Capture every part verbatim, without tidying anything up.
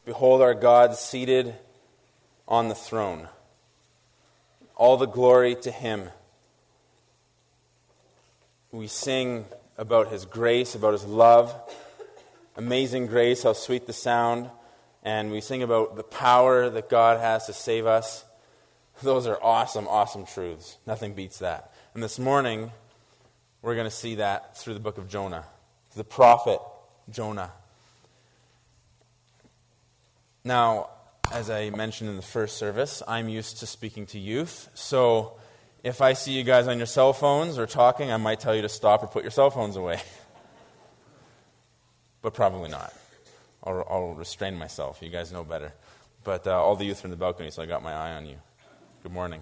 Behold our God seated on the throne. All the glory to Him. We sing about His grace, about His love. Amazing grace, how sweet the sound. And we sing about the power that God has to save us. Those are awesome, awesome truths. Nothing beats that. And this morning, we're going to see that through the book of Jonah. The prophet Jonah. Now, as I mentioned in the first service, I'm used to speaking to youth. So if I see you guys on your cell phones or talking, I might tell you to stop or put your cell phones away. But probably not. I'll, I'll restrain myself. You guys know better. But uh, all the youth are in the balcony, so I got my eye on you. Good morning.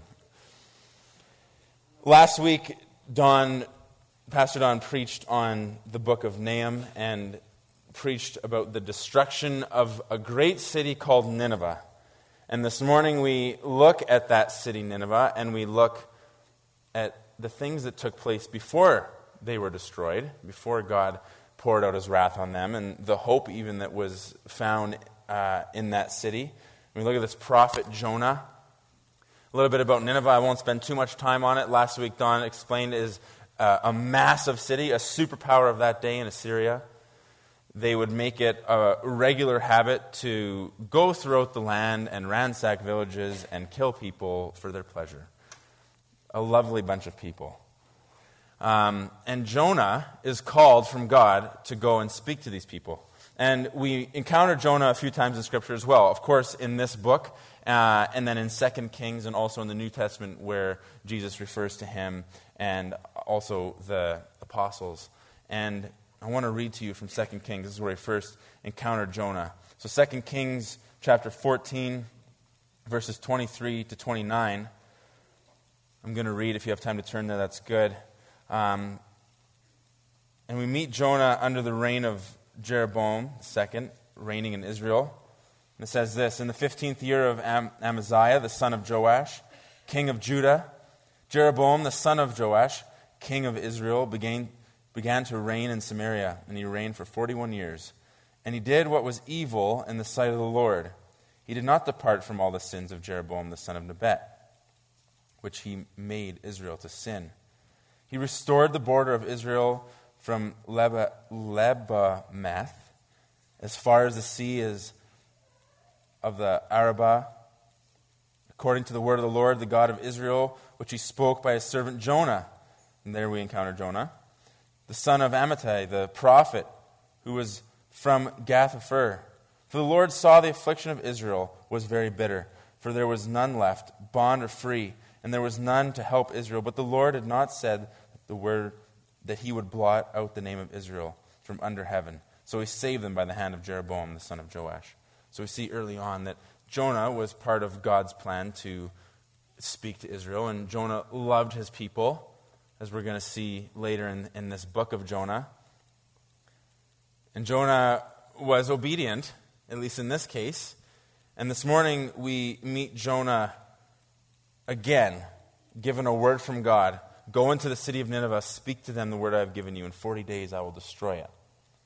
Last week, Don, Pastor Don preached on the book of Nahum and preached about the destruction of a great city called Nineveh. And this morning we look at that city, Nineveh, and we look at the things that took place before they were destroyed, before God poured out His wrath on them, and the hope even that was found uh, in that city. And we look at this prophet Jonah. A little bit about Nineveh. I won't spend too much time on it. Last week, Don explained it is uh, a massive city, a superpower of that day in Assyria. They would make it a regular habit to go throughout the land and ransack villages and kill people for their pleasure. A lovely bunch of people. Um, and Jonah is called from God to go and speak to these people. And we encounter Jonah a few times in Scripture as well. Of course, in this book, uh, and then in Second Kings, and also in the New Testament where Jesus refers to him, and also the apostles. And I want to read to you from Second Kings. This is where he first encountered Jonah. So Second Kings chapter fourteen, verses twenty-three to twenty-nine. I'm going to read. If you have time to turn there, that's good. Um, and we meet Jonah under the reign of Jeroboam the second, reigning in Israel. And it says this: in the fifteenth year of Am- Amaziah, the son of Joash, king of Judah, Jeroboam, the son of Joash, king of Israel, began, began to reign in Samaria, and he reigned for forty-one years. And he did what was evil in the sight of the Lord. He did not depart from all the sins of Jeroboam, the son of Nebat, which he made Israel to sin. He restored the border of Israel from Leba, Lebamath, as far as the sea is of the Arabah, according to the word of the Lord, the God of Israel, which He spoke by His servant Jonah. And there we encounter Jonah, the son of Amittai, the prophet, who was from Gath-hepher. For the Lord saw the affliction of Israel was very bitter, for there was none left, bond or free, and there was none to help Israel. But the Lord had not said the word that He would blot out the name of Israel from under heaven. So He saved them by the hand of Jeroboam, the son of Joash. So we see early on that Jonah was part of God's plan to speak to Israel, and Jonah loved his people, as we're going to see later in, in this book of Jonah. And Jonah was obedient, at least in this case. And this morning we meet Jonah again, given a word from God. Go into the city of Nineveh, speak to them the word I have given you. In forty days I will destroy it.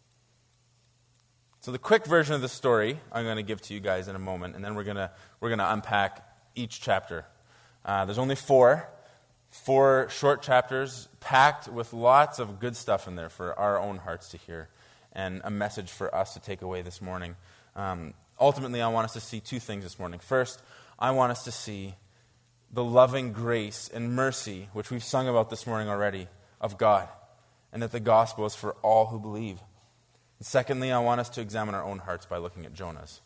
So the quick version of the story I'm going to give to you guys in a moment, and then we're going to we're going to unpack each chapter. Uh, there's only four, four short chapters packed with lots of good stuff in there for our own hearts to hear, and a message for us to take away this morning. Um, ultimately, I want us to see two things this morning. First, I want us to see the loving grace and mercy, which we've sung about this morning already, of God, and that the gospel is for all who believe. And secondly, I want us to examine our own hearts by looking at Jonah's.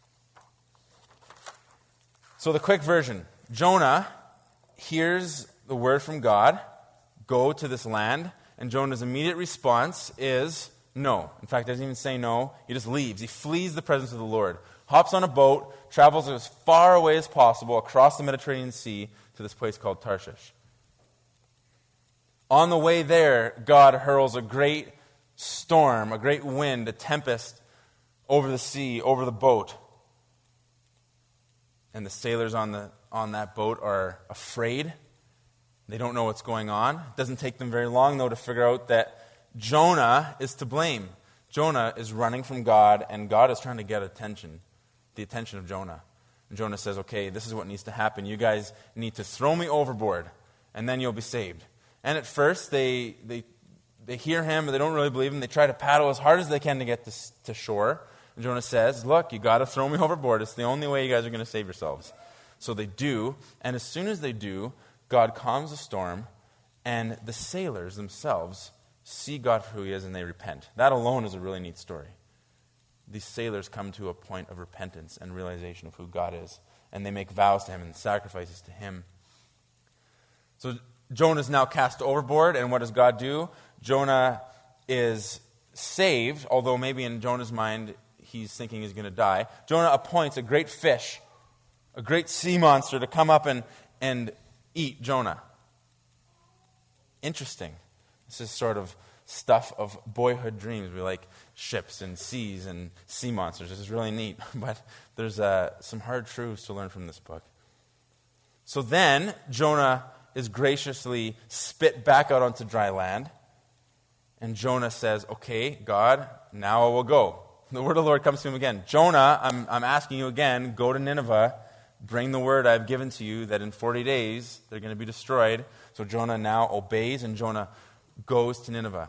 So the quick version. Jonah hears the word from God, go to this land, and Jonah's immediate response is no. In fact, he doesn't even say no. He just leaves. He flees the presence of the Lord, hops on a boat, travels as far away as possible across the Mediterranean Sea to this place called Tarshish. On the way there, God hurls a great storm, a great wind, a tempest over the sea, over the boat. And the sailors on the on that boat are afraid. They don't know what's going on. It doesn't take them very long, though, to figure out that Jonah is to blame. Jonah is running from God, and God is trying to get attention the attention of Jonah. And Jonah says, okay, this is what needs to happen. You guys need to throw me overboard, and then you'll be saved. And at first, they they they hear him, but they don't really believe him. They try to paddle as hard as they can to get to, to shore. And Jonah says, look, you got to throw me overboard. It's the only way you guys are going to save yourselves. So they do, and as soon as they do, God calms the storm, and the sailors themselves see God for who he is, and they repent. That alone is a really neat story. These sailors come to a point of repentance and realization of who God is, and they make vows to him and sacrifices to him. So Jonah is now cast overboard, and what does God do? Jonah is saved, although maybe in Jonah's mind he's thinking he's going to die. Jonah appoints a great fish, a great sea monster, to come up and, and eat Jonah. Interesting. This is sort of stuff of boyhood dreams. We like ships and seas and sea monsters. This is really neat. But there's uh, some hard truths to learn from this book. So then Jonah is graciously spit back out onto dry land. And Jonah says, okay, God, now I will go. The word of the Lord comes to him again. Jonah, I'm, I'm asking you again, go to Nineveh, bring the word I've given to you that in forty days they're going to be destroyed. So Jonah now obeys, and Jonah goes to Nineveh.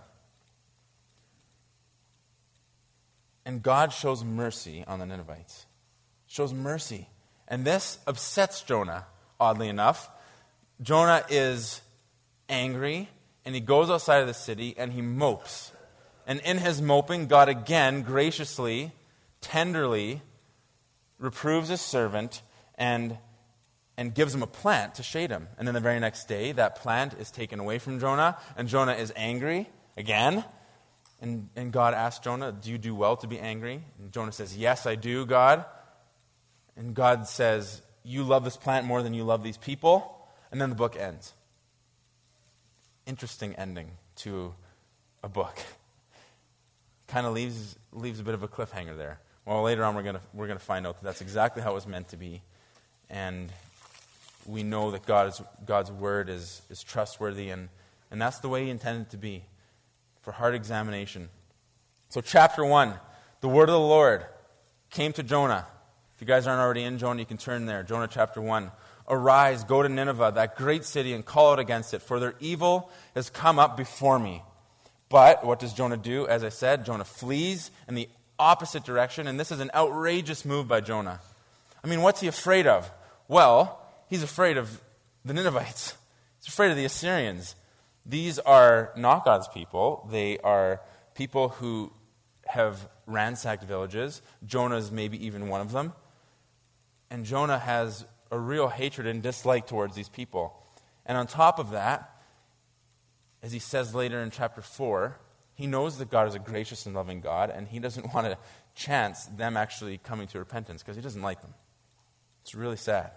And God shows mercy on the Ninevites. Shows mercy. And this upsets Jonah, oddly enough. Jonah is angry, and he goes outside of the city, and he mopes. And in his moping, God again graciously, tenderly reproves his servant and, and gives him a plant to shade him. And then the very next day, that plant is taken away from Jonah, and Jonah is angry again. And, and God asks Jonah, do you do well to be angry? And Jonah says, yes, I do, God. And God says, you love this plant more than you love these people. And then the book ends. Interesting ending to a book. Kind of leaves leaves a bit of a cliffhanger there. Well, later on we're gonna we're gonna find out that that's exactly how it was meant to be, and we know that God is, God's word is is trustworthy, and and that's the way He intended it to be, for hard examination. So, chapter one, the word of the Lord came to Jonah. If you guys aren't already in Jonah, you can turn there. Jonah chapter one. Arise, go to Nineveh, that great city, and call out against it, for their evil has come up before me. But what does Jonah do? As I said, Jonah flees in the opposite direction, and this is an outrageous move by Jonah. I mean, what's he afraid of? Well, he's afraid of the Ninevites. He's afraid of the Assyrians. These are not God's people. They are people who have ransacked villages. Jonah's maybe even one of them. And Jonah has a real hatred and dislike towards these people. And on top of that, as he says later in chapter four, he knows that God is a gracious and loving God, and he doesn't want to chance them actually coming to repentance because he doesn't like them. It's really sad.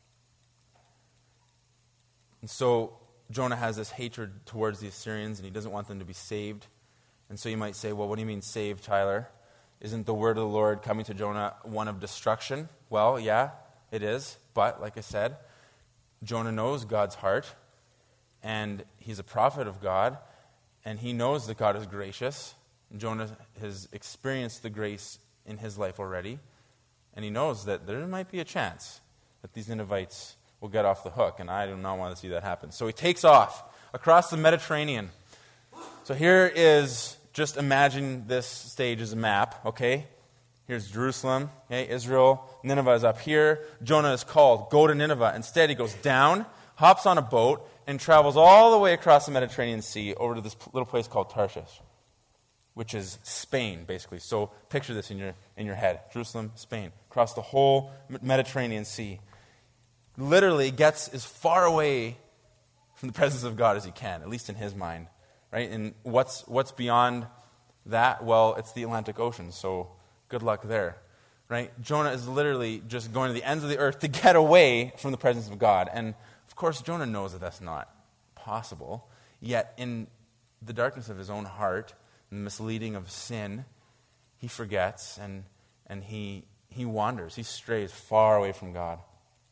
And so Jonah has this hatred towards the Assyrians, and he doesn't want them to be saved. And so you might say, well, what do you mean saved, Tyler? Isn't the word of the Lord coming to Jonah one of destruction? Well, yeah, it is. But, like I said, Jonah knows God's heart, and he's a prophet of God, and he knows that God is gracious. Jonah has experienced the grace in his life already, and he knows that there might be a chance that these Ninevites will get off the hook, and I do not want to see that happen. So he takes off across the Mediterranean. So here is, just imagine this stage as a map, okay? Here's Jerusalem, okay, Israel. Nineveh is up here. Jonah is called, go to Nineveh. Instead, he goes down, hops on a boat, and travels all the way across the Mediterranean Sea over to this little place called Tarshish, which is Spain, basically. So picture this in your in your head. Jerusalem, Spain, across the whole Mediterranean Sea. Literally gets as far away from the presence of God as he can, at least in his mind, right? And what's what's beyond that? Well, it's the Atlantic Ocean, so good luck there, right? Jonah is literally just going to the ends of the earth to get away from the presence of God. And, of course, Jonah knows that that's not possible. Yet, in the darkness of his own heart, and the misleading of sin, he forgets and, and he, he wanders. He strays far away from God.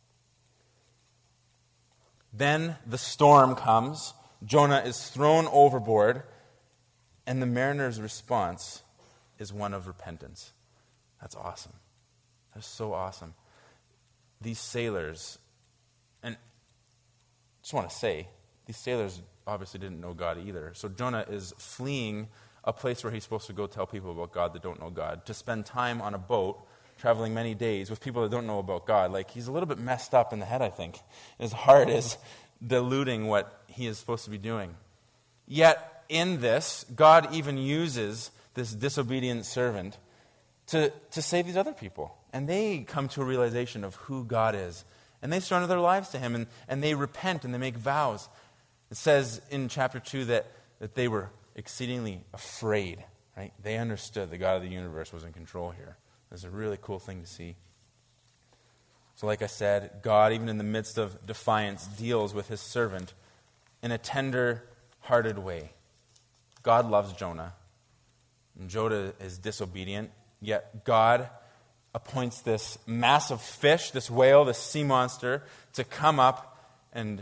Then the storm comes. Jonah is thrown overboard, and the mariner's response is one of repentance. That's awesome. That's so awesome. These sailors, and I just want to say, these sailors obviously didn't know God either. So Jonah is fleeing a place where he's supposed to go tell people about God that don't know God, to spend time on a boat, traveling many days with people that don't know about God. Like, he's a little bit messed up in the head, I think. His heart is diluting what he is supposed to be doing. Yet, in this, God even uses this disobedient servant to, to save these other people. And they come to a realization of who God is. And they surrender their lives to him, and, and they repent, and they make vows. It says in chapter two that, that they were exceedingly afraid. Right? They understood the God of the universe was in control here. It's a really cool thing to see. So like I said, God, even in the midst of defiance, deals with his servant in a tender-hearted way. God loves Jonah. And Jonah is disobedient, yet God appoints this massive fish, this whale, this sea monster, to come up and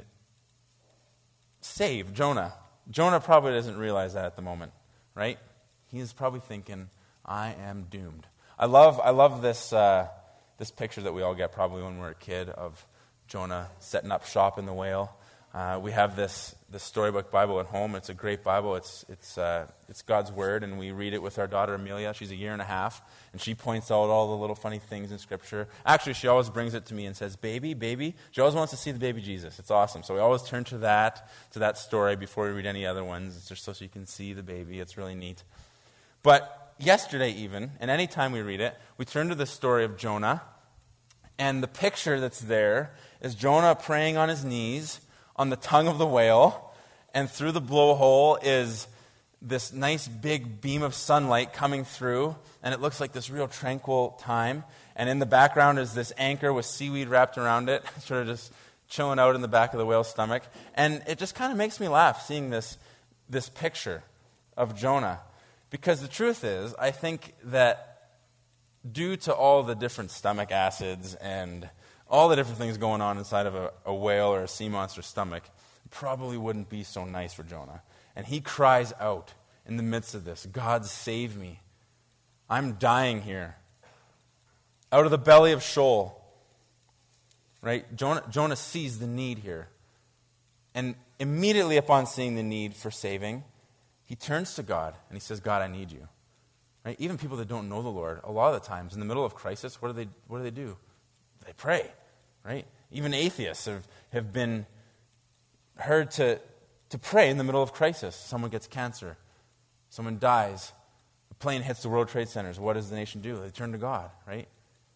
save Jonah. Jonah probably doesn't realize that at the moment, right? He's probably thinking, I am doomed. I love I love this uh, this picture that we all get probably when we're a kid of Jonah setting up shop in the whale. Uh, we have this this storybook Bible at home. It's a great Bible. It's it's uh, it's God's Word, and we read it with our daughter Amelia. She's a year and a half, and she points out all the little funny things in Scripture. Actually, she always brings it to me and says, "Baby, baby." She always wants to see the baby Jesus. It's awesome. So we always turn to that to that story before we read any other ones. It's just so she can see the baby. It's really neat. But yesterday even, and any time we read it, we turn to the story of Jonah, and the picture that's there is Jonah praying on his knees on the tongue of the whale, and through the blowhole is this nice big beam of sunlight coming through, and it looks like this real tranquil time, and in the background is this anchor with seaweed wrapped around it, sort of just chilling out in the back of the whale's stomach, and it just kind of makes me laugh seeing this, this picture of Jonah. Because the truth is, I think that due to all the different stomach acids and all the different things going on inside of a, a whale or a sea monster's stomach, it probably wouldn't be so nice for Jonah. And he cries out in the midst of this, God, save me. I'm dying here. Out of the belly of Sheol. Right? Jonah, Jonah sees the need here. And immediately upon seeing the need for saving, he turns to God and he says, God, I need you. Right? Even people that don't know the Lord, a lot of the times, in the middle of crisis, what do they what do they do? They pray. Right? Even atheists have, have been heard to, to pray in the middle of crisis. Someone gets cancer. Someone dies. A plane hits the World Trade Centers. What does the nation do? They turn to God, right?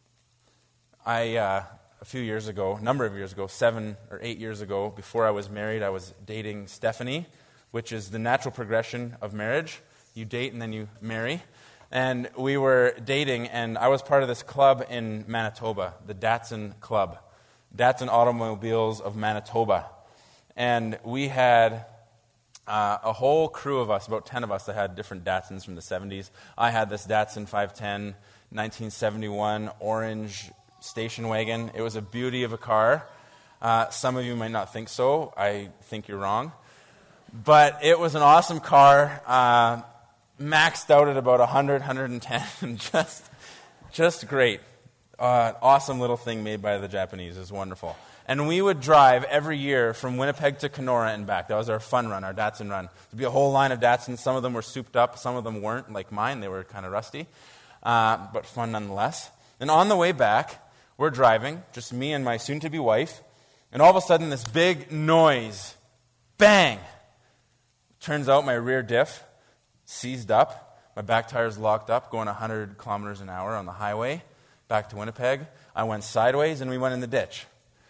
I, uh, a few years ago, a number of years ago, seven or eight years ago, before I was married, I was dating Stephanie, which is the natural progression of marriage. You date and then you marry. And we were dating, and I was part of this club in Manitoba, the Datsun Club, Datsun Automobiles of Manitoba. And we had uh, a whole crew of us, about ten of us, that had different Datsuns from the seventies. I had this Datsun five ten, nineteen seventy-one orange station wagon. It was a beauty of a car. Uh, some of you might not think so. I think you're wrong. But it was an awesome car, uh, maxed out at about one hundred, one hundred ten, just, just great. Uh, awesome little thing made by the Japanese. It was wonderful. And we would drive every year from Winnipeg to Kenora and back. That was our fun run, our Datsun run. There'd be a whole line of Datsuns. Some of them were souped up. Some of them weren't, like mine. They were kind of rusty, uh, but fun nonetheless. And on the way back, we're driving, just me and my soon-to-be wife, and all of a sudden this big noise, bang! Turns out my rear diff seized up. My back tire's locked up, going one hundred kilometers an hour on the highway back to Winnipeg. I went sideways, and we went in the ditch.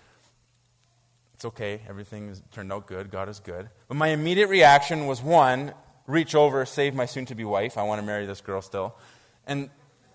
It's okay. Everything turned out good. God is good. But my immediate reaction was, one, reach over, save my soon-to-be wife. I want to marry this girl still. And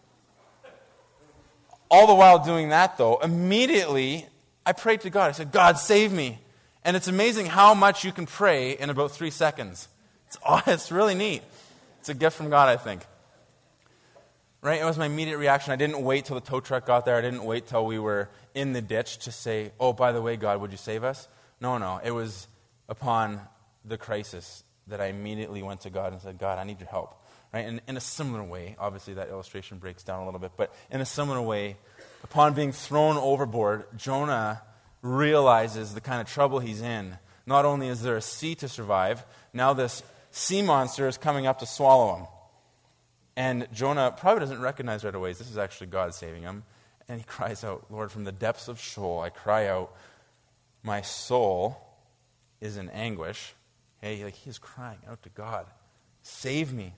all the while doing that, though, immediately I prayed to God. I said, God, save me. And it's amazing how much you can pray in about three seconds. It's, it's really neat. It's a gift from God, I think. Right? It was my immediate reaction. I didn't wait till the tow truck got there. I didn't wait till we were in the ditch to say, oh, by the way, God, would you save us? No, no. It was upon the crisis that I immediately went to God and said, God, I need your help. Right? And in a similar way, obviously that illustration breaks down a little bit, but in a similar way, Upon being thrown overboard, Jonah realizes the kind of trouble he's in. Not only is there a sea to survive, now this sea monster is coming up to swallow him. And Jonah probably doesn't recognize right away this is actually God saving him. And he cries out, Lord, from the depths of Sheol, I cry out, my soul is in anguish. Hey, like he's crying out to God, save me.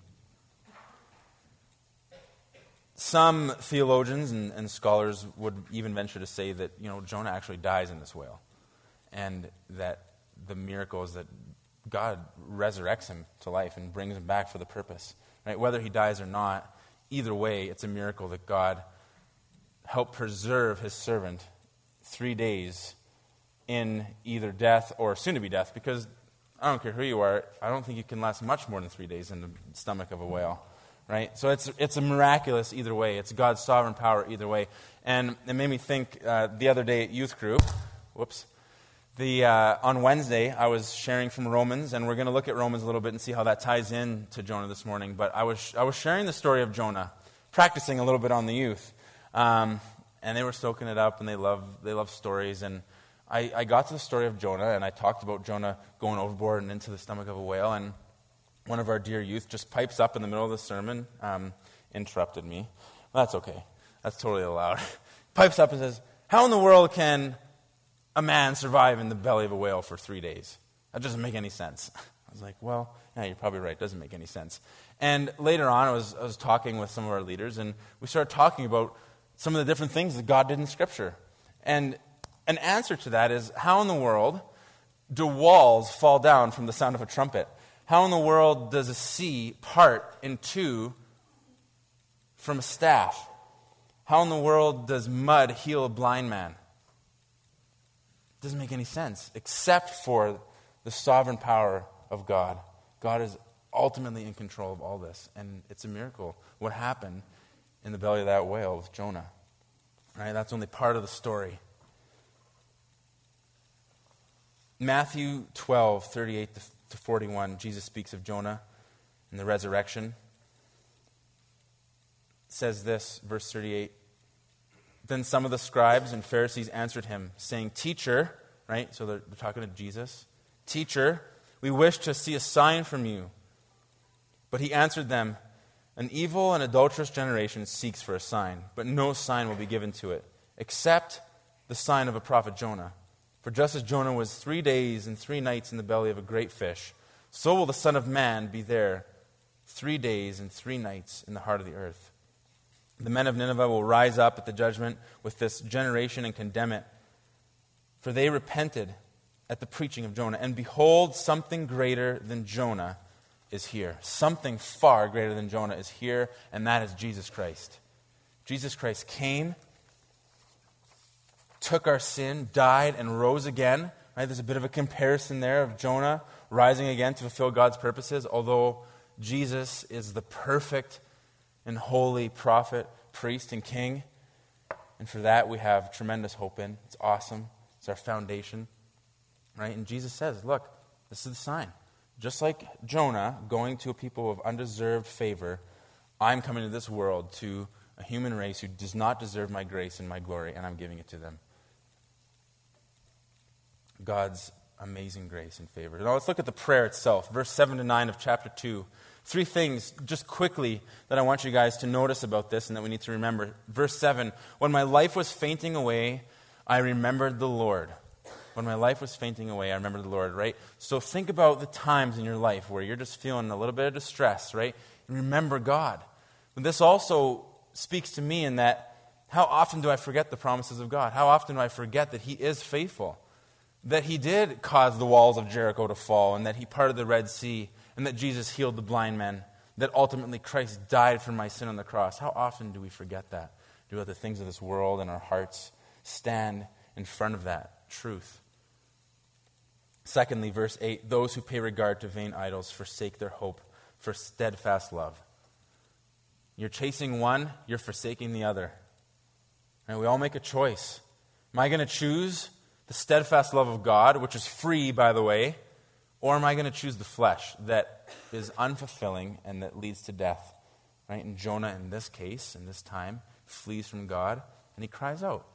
Some theologians and, and scholars would even venture to say that, you know, Jonah actually dies in this whale. And that the miracle is that God resurrects him to life and brings him back for the purpose. Right? Whether he dies or not, either way, it's a miracle that God helped preserve his servant three days in either death or soon-to-be death, because I don't care who you are, I don't think you can last much more than three days in the stomach of a whale. Right? So it's it's a miraculous either way. It's God's sovereign power either way. And it made me think uh, the other day at youth group, whoops, the uh, on Wednesday I was sharing from Romans, and we're going to look at Romans a little bit and see how that ties in to Jonah this morning. But I was I was sharing the story of Jonah, practicing a little bit on the youth, um, and they were soaking it up, and they love they love stories. And I, I got to the story of Jonah, and I talked about Jonah going overboard and into the stomach of a whale, and one of our dear youth just pipes up in the middle of the sermon, um, interrupted me. Well, that's okay. That's totally allowed. Pipes up and says, how in the world can a man survive in the belly of a whale for three days? That doesn't make any sense. I was like, well, yeah, you're probably right. It doesn't make any sense. And later on, I was, I was talking with some of our leaders, and we started talking about some of the different things that God did in Scripture. And an answer to that is, how in the world do walls fall down from the sound of a trumpet? How in the world does a sea part in two from a staff? How in the world does mud heal a blind man? It doesn't make any sense, except for the sovereign power of God. God is ultimately in control of all this, and it's a miracle what happened in the belly of that whale with Jonah. Right? That's only part of the story. Matthew twelve, thirty-eight to forty-one, Jesus speaks of Jonah and the resurrection. It says this, verse thirty-eight. Then some of the scribes and Pharisees answered him, saying, Teacher, right? So they're, they're talking to Jesus. Teacher, we wish to see a sign from you. But he answered them, an evil and adulterous generation seeks for a sign, but no sign will be given to it, except the sign of a prophet Jonah. For just as Jonah was three days and three nights in the belly of a great fish, so will the Son of Man be there three days and three nights in the heart of the earth. The men of Nineveh will rise up at the judgment with this generation and condemn it. For they repented at the preaching of Jonah. And behold, something greater than Jonah is here. Something far greater than Jonah is here, and that is Jesus Christ. Jesus Christ came, took our sin, died, and rose again. Right? There's a bit of a comparison there of Jonah rising again to fulfill God's purposes, although Jesus is the perfect and holy prophet, priest, and king. And for that we have tremendous hope in. It's awesome. It's our foundation. Right? And Jesus says, look, this is the sign. Just like Jonah going to a people of undeserved favor, I'm coming to this world to a human race who does not deserve my grace and my glory, and I'm giving it to them. God's amazing grace and favor. Now let's look at the prayer itself. Verse seven to nine of chapter two. Three things, just quickly, that I want you guys to notice about this and that we need to remember. Verse seven, when my life was fainting away, I remembered the Lord. When my life was fainting away, I remembered the Lord, right? So think about the times in your life where you're just feeling a little bit of distress, right? Remember God. But this also speaks to me in that, how often do I forget the promises of God? How often do I forget that He is faithful? That He did cause the walls of Jericho to fall, and that He parted the Red Sea, and that Jesus healed the blind men, that ultimately Christ died for my sin on the cross. How often do we forget that? Do the things of this world and our hearts stand in front of that truth? Secondly, verse eight, those who pay regard to vain idols forsake their hope for steadfast love. You're chasing one, you're forsaking the other. And we all make a choice. Am I going to choose the steadfast love of God, which is free, by the way, or am I going to choose the flesh that is unfulfilling and that leads to death? Right? And Jonah, in this case, in this time, flees from God And he cries out.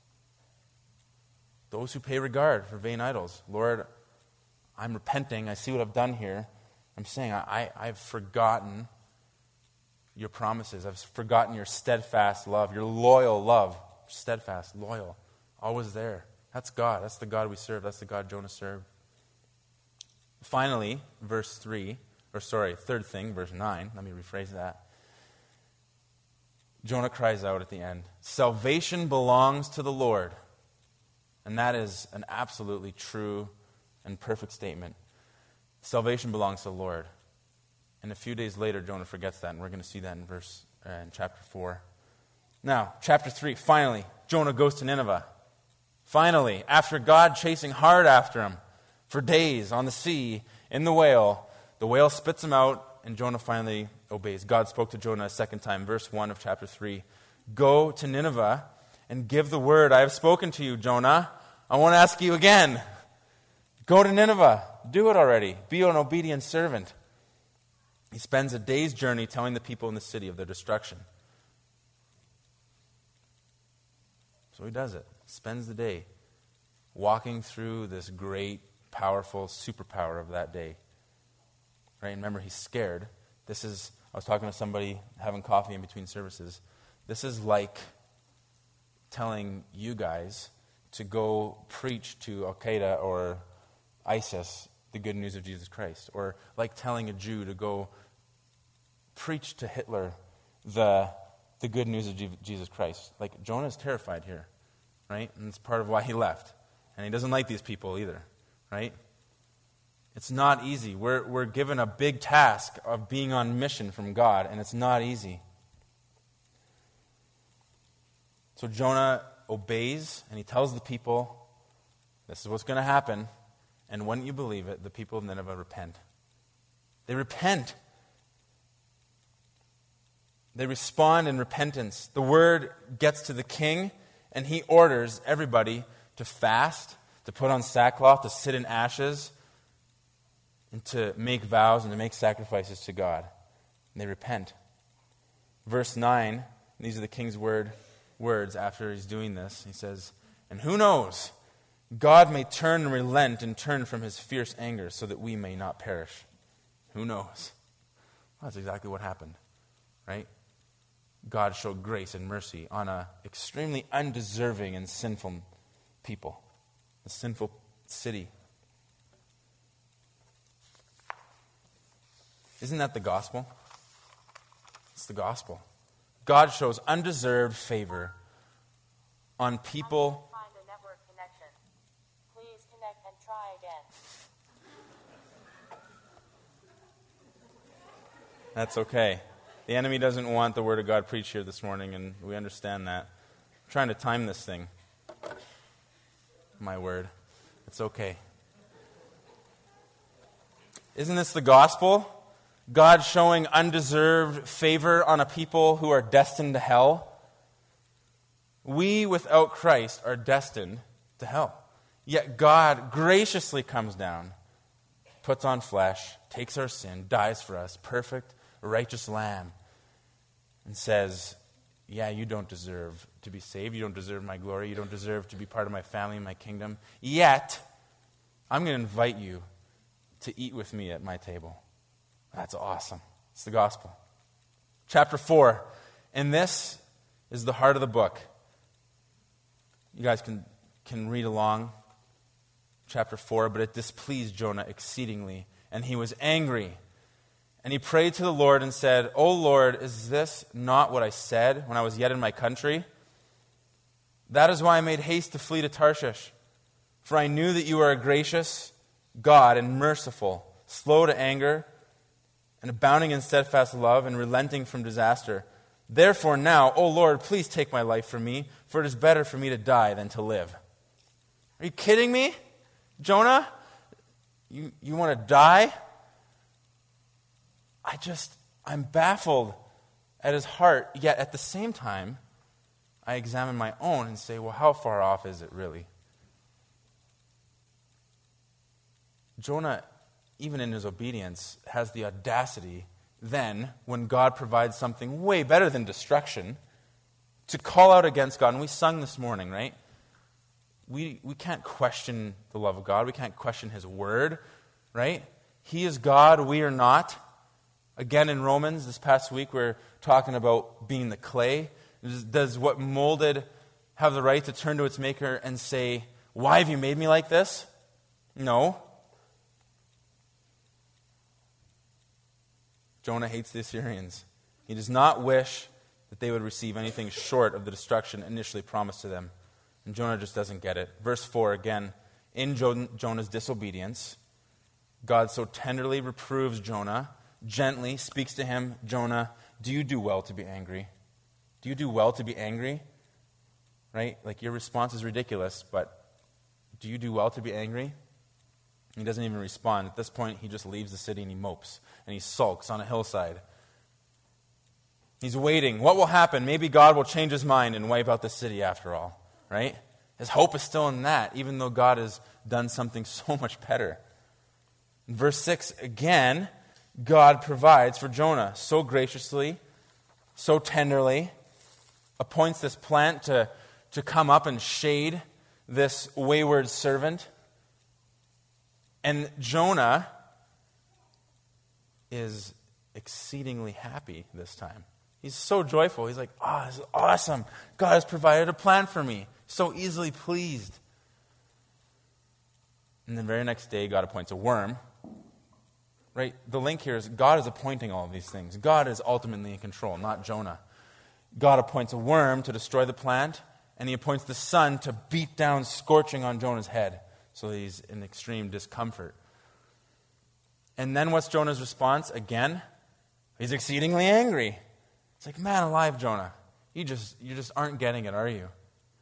Those who pay regard for vain idols. Lord, I'm repenting. I see what I've done here. I'm saying I, I, I've forgotten your promises. I've forgotten your steadfast love, your loyal love. Steadfast, loyal, always there. That's God. That's the God we serve. That's the God Jonah served. Finally, verse three, or sorry, third thing, verse nine. Let me rephrase that. Jonah cries out at the end, salvation belongs to the Lord. And that is an absolutely true and perfect statement. Salvation belongs to the Lord. And a few days later, Jonah forgets that, and we're going to see that in verse uh, in chapter four. Now, chapter three, finally, Jonah goes to Nineveh. Finally, after God chasing hard after him for days on the sea, in the whale, the whale spits him out, and Jonah finally obeys. God spoke to Jonah a second time, verse one of chapter three. Go to Nineveh and give the word. I have spoken to you, Jonah. I won't ask you again. Go to Nineveh. Do it already. Be an obedient servant. He spends a day's journey telling the people in the city of their destruction. So he does it. Spends the day walking through this great, powerful superpower of that day. Right? Remember, he's scared. This is, I was talking to somebody having coffee in between services. This is like telling you guys to go preach to Al-Qaeda or ISIS the good news of Jesus Christ. Or like telling a Jew to go preach to Hitler the, the good news of G- Jesus Christ. Like, Jonah's terrified here, right? And it's part of why he left. And he doesn't like these people either, right? It's not easy. We're, we're given a big task of being on mission from God, and it's not easy. So Jonah obeys, and he tells the people, this is what's going to happen. And wouldn't you believe it, the people of Nineveh repent. They repent. They respond in repentance. The word gets to the king, and he orders everybody to fast, to put on sackcloth, to sit in ashes, and to make vows and to make sacrifices to God. And they repent. Verse nine, these are the king's word words after he's doing this. He says, and who knows? God may turn and relent and turn from his fierce anger so that we may not perish. Who knows? Well, that's exactly what happened, right? God showed grace and mercy on an extremely undeserving and sinful people, a sinful city. Isn't that the gospel? It's the gospel. God shows undeserved favor on people. Find a network connection. Please connect and try again. That's okay. The enemy doesn't want the word of God preached here this morning, and we understand that. I'm trying to time this thing. My word. It's okay. Isn't this the gospel? God showing undeserved favor on a people who are destined to hell. We, without Christ, are destined to hell. Yet God graciously comes down, puts on flesh, takes our sin, dies for us, perfect, righteous Lamb, and says, yeah, you don't deserve to be saved. You don't deserve my glory. You don't deserve to be part of my family, my kingdom. Yet, I'm going to invite you to eat with me at my table. That's awesome. It's the gospel. Chapter four. And this is the heart of the book. You guys can, can read along chapter four, but it displeased Jonah exceedingly, and he was angry. And he prayed to the Lord and said, O Lord, is this not what I said when I was yet in my country? That is why I made haste to flee to Tarshish. For I knew that you are a gracious God and merciful, slow to anger, and abounding in steadfast love, and relenting from disaster. Therefore now, O Lord, please take my life from me, for it is better for me to die than to live. Are you kidding me? Jonah? You, you want to die? I just, I'm baffled at his heart, yet at the same time, I examine my own and say, well, how far off is it really? Jonah, even in his obedience, has the audacity then, when God provides something way better than destruction, to call out against God. And we sung this morning, right? We, we can't question the love of God. We can't question His word, right? He is God. We are not. Again, in Romans this past week, we're talking about being the clay. Does what molded have the right to turn to its maker and say, why have you made me like this? No. Jonah hates the Assyrians. He does not wish that they would receive anything short of the destruction initially promised to them. And Jonah just doesn't get it. Verse four, again, in Jo- Jonah's disobedience, God so tenderly reproves Jonah, gently speaks to him, Jonah, do you do well to be angry? Do you do well to be angry? Right? Like, your response is ridiculous, but do you do well to be angry? He doesn't even respond. At this point, he just leaves the city and he mopes, and he sulks on a hillside. He's waiting. What will happen? Maybe God will change his mind and wipe out the city after all. Right? His hope is still in that, even though God has done something so much better. In verse six, again, God provides for Jonah so graciously, so tenderly, appoints this plant to, to come up and shade this wayward servant. And Jonah is exceedingly happy this time. He's so joyful. He's like, oh, this is awesome. God has provided a plan for me. So easily pleased. And the very next day, God appoints a worm. Right? The link here is God is appointing all of these things. God is ultimately in control, not Jonah. God appoints a worm to destroy the plant, and he appoints the sun to beat down scorching on Jonah's head, so that he's in extreme discomfort. And then what's Jonah's response? Again, he's exceedingly angry. It's like, man alive, Jonah, you just you just aren't getting it, are you?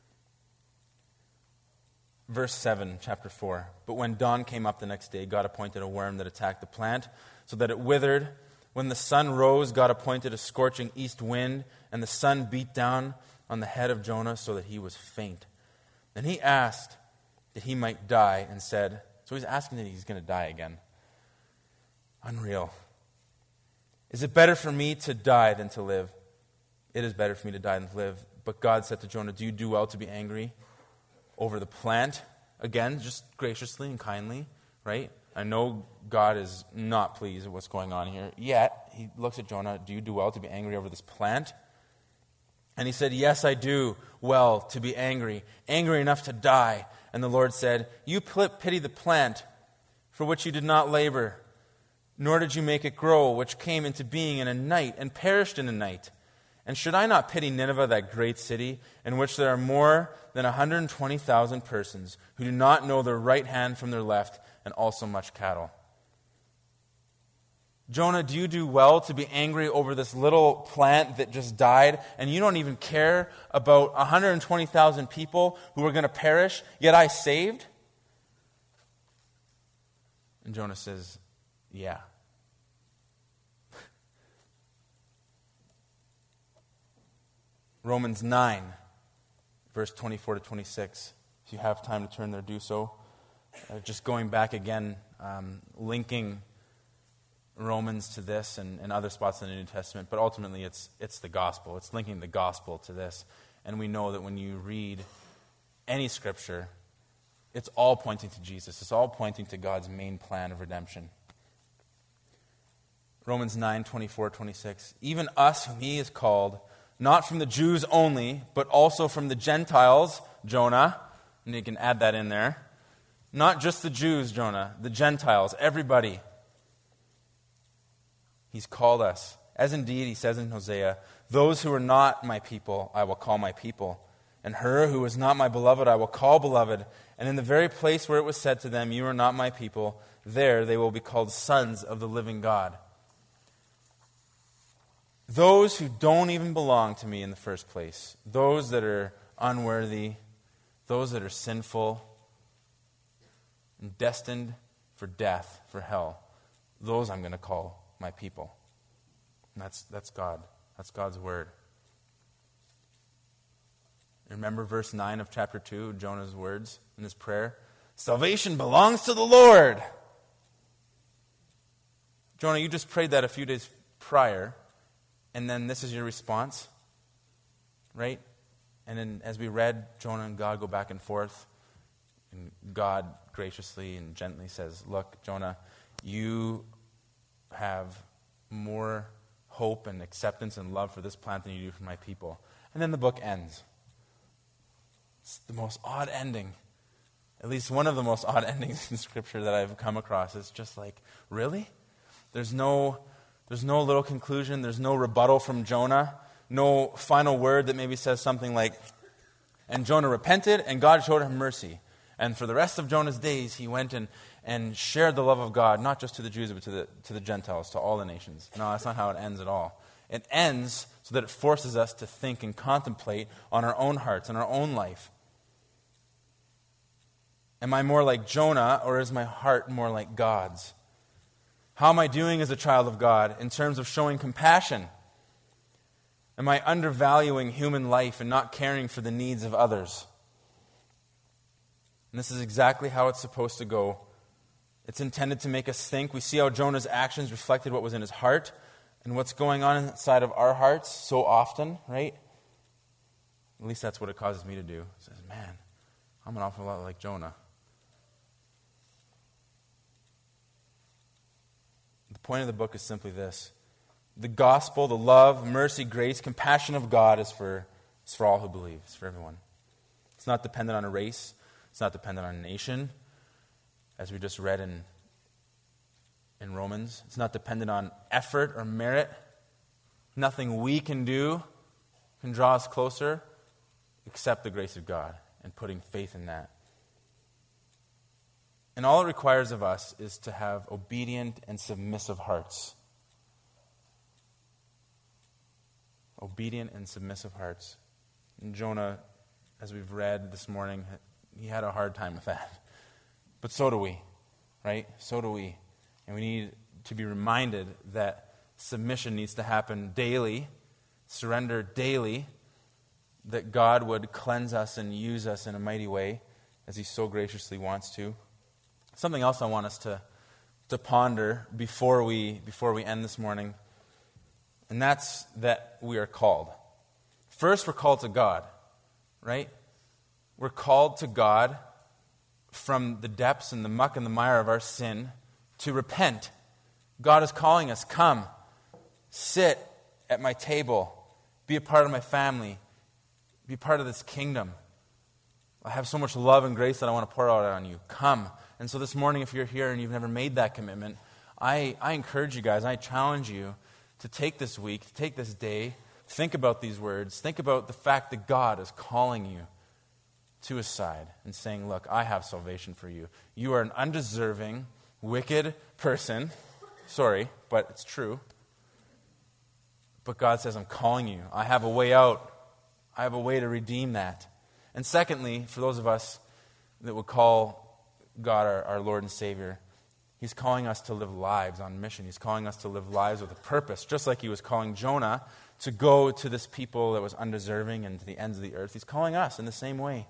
Verse seven, chapter four. But when dawn came up the next day, God appointed a worm that attacked the plant, so that it withered. When the sun rose, God appointed a scorching east wind, and the sun beat down on the head of Jonah so that he was faint. Then he asked that he might die, and said, so he's asking that he's going to die again. Unreal. Is it better for me to die than to live? It is better for me to die than to live. But God said to Jonah, do you do well to be angry over the plant? Again, just graciously and kindly, right? I know God is not pleased with what's going on here. Yet, he looks at Jonah, do you do well to be angry over this plant? And he said, yes, I do well to be angry, angry enough to die. And the Lord said, you pity the plant for which you did not labor, nor did you make it grow, which came into being in a night and perished in a night. And should I not pity Nineveh, that great city, in which there are more than one hundred twenty thousand persons who do not know their right hand from their left, and also much cattle? Jonah, do you do well to be angry over this little plant that just died, and you don't even care about one hundred twenty thousand people who are going to perish, yet I saved? And Jonah says, yeah. Romans nine, verse twenty-four to twenty-six. If you have time to turn there, do so. Uh, just going back again, um, linking Romans to this and, and other spots in the New Testament, but ultimately it's it's the gospel. It's linking the gospel to this. And we know that when you read any scripture, it's all pointing to Jesus. It's all pointing to God's main plan of redemption. Romans nine, twenty-four, twenty-six. Even us whom he has called, not from the Jews only, but also from the Gentiles, Jonah, and you can add that in there. Not just the Jews, Jonah, the Gentiles, everybody. He's called us. As indeed, he says in Hosea, those who are not my people, I will call my people. And her who is not my beloved, I will call beloved. And in the very place where it was said to them, you are not my people, there they will be called sons of the living God. Those who don't even belong to me in the first place, those that are unworthy, those that are sinful, and destined for death, for hell, those I'm going to call my people. And that's that's God. That's God's word. Remember verse nine of chapter two, Jonah's words in his prayer? Salvation belongs to the Lord. Jonah, you just prayed that a few days prior, and then this is your response, right? and then as we read Jonah and God go back and forth, and God graciously and gently says, look, Jonah, you have more hope and acceptance and love for this plant than you do for my people. And then the book ends. It's the most odd ending. At least one of the most odd endings in Scripture that I've come across. It's just like, really? There's no, there's no little conclusion. There's no rebuttal from Jonah. No final word that maybe says something like, and Jonah repented, and God showed him mercy. And for the rest of Jonah's days, he went and, and shared the love of God, not just to the Jews, but to the, to the Gentiles, to all the nations. No, that's not how it ends at all. It ends so that it forces us to think and contemplate on our own hearts and our own life. Am I more like Jonah, or is my heart more like God's? How am I doing as a child of God in terms of showing compassion? Am I undervaluing human life and not caring for the needs of others? And this is exactly how it's supposed to go. It's intended to make us think. We see how Jonah's actions reflected what was in his heart and what's going on inside of our hearts so often, right? At least that's what it causes me to do. It says, man, I'm an awful lot like Jonah. The point of the book is simply this. The gospel, the love, mercy, grace, compassion of God is for, is for all who believe. It's for everyone. It's not dependent on a race. It's not dependent on a nation, as we just read in, in Romans. It's not dependent on effort or merit. Nothing we can do can draw us closer except the grace of God and putting faith in that. And all it requires of us is to have obedient and submissive hearts. Obedient and submissive hearts. And Jonah, as we've read this morning, he had a hard time with that. But so do we, right? So do we. And we need to be reminded that submission needs to happen daily, surrender daily, that God would cleanse us and use us in a mighty way, as he so graciously wants to. Something else I want us to, to ponder before we, before we end this morning, and that's that we are called. First, we're called to God, right? We're called to God from the depths and the muck and the mire of our sin to repent. God is calling us, come, sit at my table, be a part of my family, be part of this kingdom. I have so much love and grace that I want to pour out on you. Come. And so this morning, if you're here and you've never made that commitment, I, I encourage you guys, I challenge you to take this week, to take this day, think about these words, think about the fact that God is calling you to his side and saying, look, I have salvation for you. You are an undeserving, wicked person. Sorry, but it's true. But God says, I'm calling you. I have a way out. I have a way to redeem that. And secondly, for those of us that would call God our, our Lord and Savior, he's calling us to live lives on mission. He's calling us to live lives with a purpose, just like he was calling Jonah to go to this people that was undeserving and to the ends of the earth. He's calling us in the same way.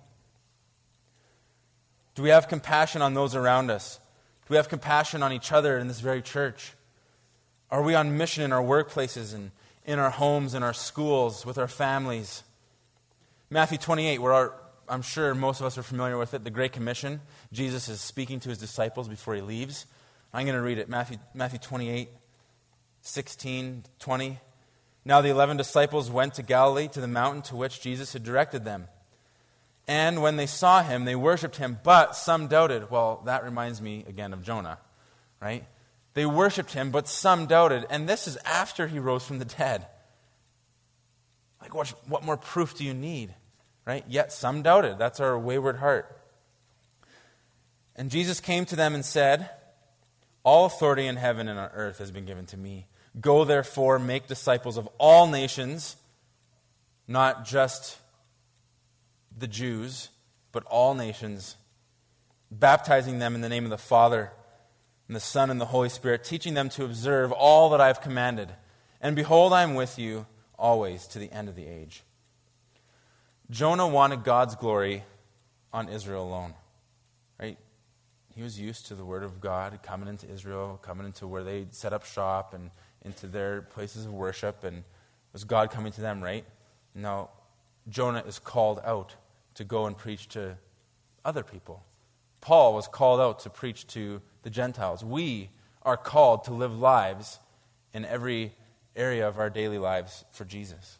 Do we have compassion on those around us? Do we have compassion on each other in this very church? Are we on mission in our workplaces and in our homes, in our schools, with our families? Matthew twenty-eight, where our, I'm sure most of us are familiar with it, the Great Commission. Jesus is speaking to his disciples before he leaves. I'm going to read it. Matthew, Matthew twenty-eight, sixteen, twenty. Now the eleven disciples went to Galilee, to the mountain to which Jesus had directed them. And when they saw him, they worshipped him, but some doubted. Well, that reminds me again of Jonah, right? They worshipped him, but some doubted. And this is after he rose from the dead. Like, what, what more proof do you need, right? Yet some doubted. That's our wayward heart. And Jesus came to them and said, all authority in heaven and on earth has been given to me. Go, therefore, make disciples of all nations, not just the Jews, but all nations, baptizing them in the name of the Father and the Son and the Holy Spirit, teaching them to observe all that I have commanded. And behold, I am with you always to the end of the age. Jonah wanted God's glory on Israel alone, right? He was used to the word of God coming into Israel, coming into where they set up shop and into their places of worship, and it was God coming to them, right? No, Jonah is called out to go and preach to other people. Paul was called out to preach to the Gentiles. We are called to live lives in every area of our daily lives for Jesus.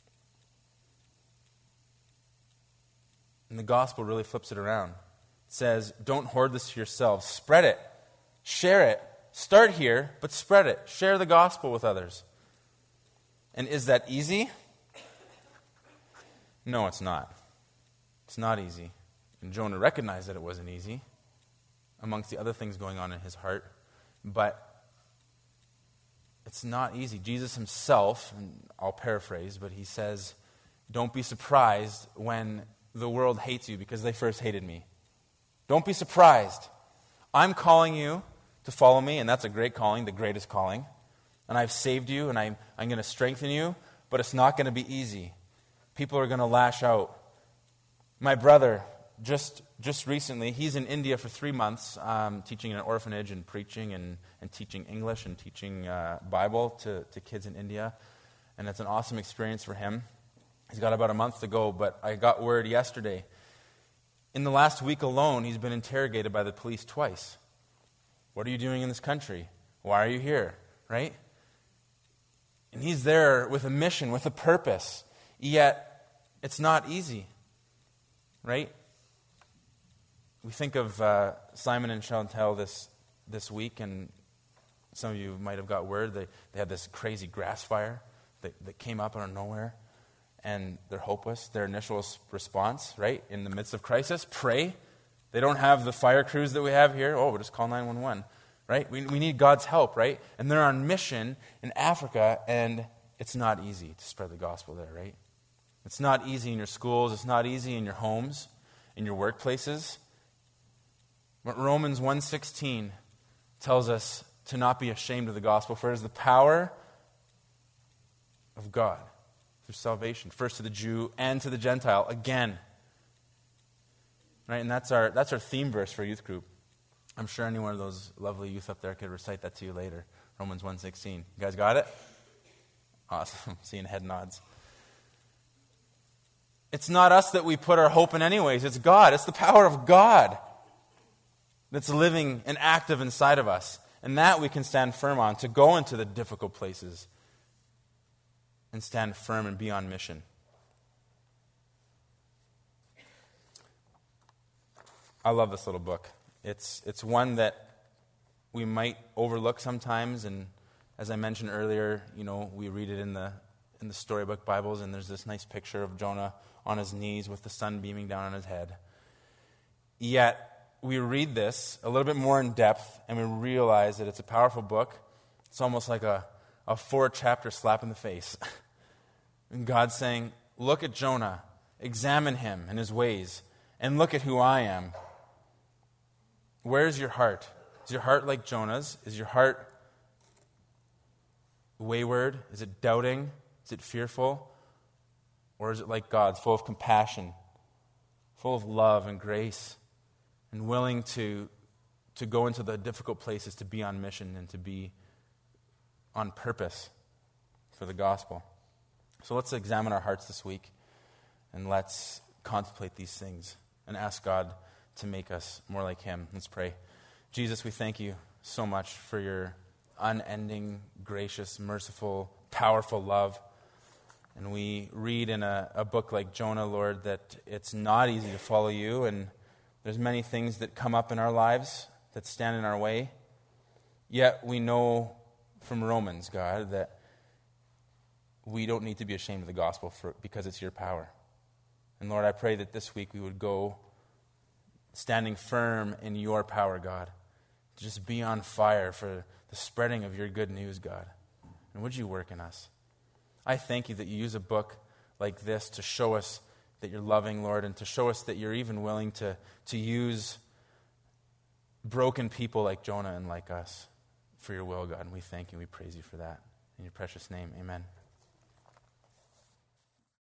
And the gospel really flips it around. It says, don't hoard this to yourselves. Spread it. Share it. Start here, but spread it. Share the gospel with others. And is that easy? No, it's not. It's not easy. And Jonah recognized that it wasn't easy, amongst the other things going on in his heart. But it's not easy. Jesus himself, and I'll paraphrase, but he says, don't be surprised when the world hates you because they first hated me. Don't be surprised. I'm calling you to follow me, and that's a great calling, the greatest calling. And I've saved you, and I'm, I'm going to strengthen you, but it's not going to be easy. People are going to lash out. My brother, just just recently, he's in India for three months, um, teaching in an orphanage and preaching and, and teaching English and teaching uh, Bible to, to kids in India. And it's an awesome experience for him. He's got about a month to go, but I got word yesterday. In the last week alone, he's been interrogated by the police twice. What are you doing in this country? Why are you here? Right? And he's there with a mission, with a purpose. Yet, it's not easy. Right? We think of uh, Simon and Chantel this this week, and some of you might have got word. They, they had this crazy grass fire that, that came up out of nowhere. And they're hopeless. Their initial response, right, in the midst of crisis, pray. They don't have the fire crews that we have here. Oh, we'll just call nine one one, right? We, we need God's help, right? And they're on mission in Africa, and it's not easy to spread the gospel there, right? It's not easy in your schools. It's not easy in your homes, in your workplaces. But Romans one sixteen tells us to not be ashamed of the gospel, for it is the power of God through salvation, first to the Jew and to the Gentile, again. Right, and that's our that's our theme verse for youth group. I'm sure any one of those lovely youth up there could recite that to you later. Romans one sixteen. You guys got it? Awesome. Seeing head nods. It's not us that we put our hope in anyways. It's God. It's the power of God that's living and active inside of us. And that we can stand firm on to go into the difficult places and stand firm and be on mission. I love this little book. It's it's one that we might overlook sometimes, and as I mentioned earlier, you know, we read it in the in the storybook Bibles, and there's this nice picture of Jonah on his knees with the sun beaming down on his head. Yet we read this a little bit more in depth, and we realize that it's a powerful book. It's almost like a, a four-chapter slap in the face. And God's saying, look at Jonah, examine him and his ways, and look at who I am. Where's your heart? Is your heart like Jonah's? Is your heart wayward? Is it doubting? Is it fearful? Or is it like God's, full of compassion, full of love and grace, and willing to, to go into the difficult places to be on mission and to be on purpose for the gospel? So let's examine our hearts this week, and let's contemplate these things and ask God to make us more like Him. Let's pray. Jesus, we thank you so much for your unending, gracious, merciful, powerful love. And we read in a, a book like Jonah, Lord, that it's not easy to follow you, and there's many things that come up in our lives that stand in our way. Yet we know from Romans, God, that we don't need to be ashamed of the gospel for, because it's your power. And Lord, I pray that this week we would go standing firm in your power, God. Just be on fire for the spreading of your good news, God. And would you work in us? I thank you that you use a book like this to show us that you're loving, Lord, and to show us that you're even willing to, to use broken people like Jonah and like us for your will, God. And we thank you and we praise you for that. In your precious name, amen.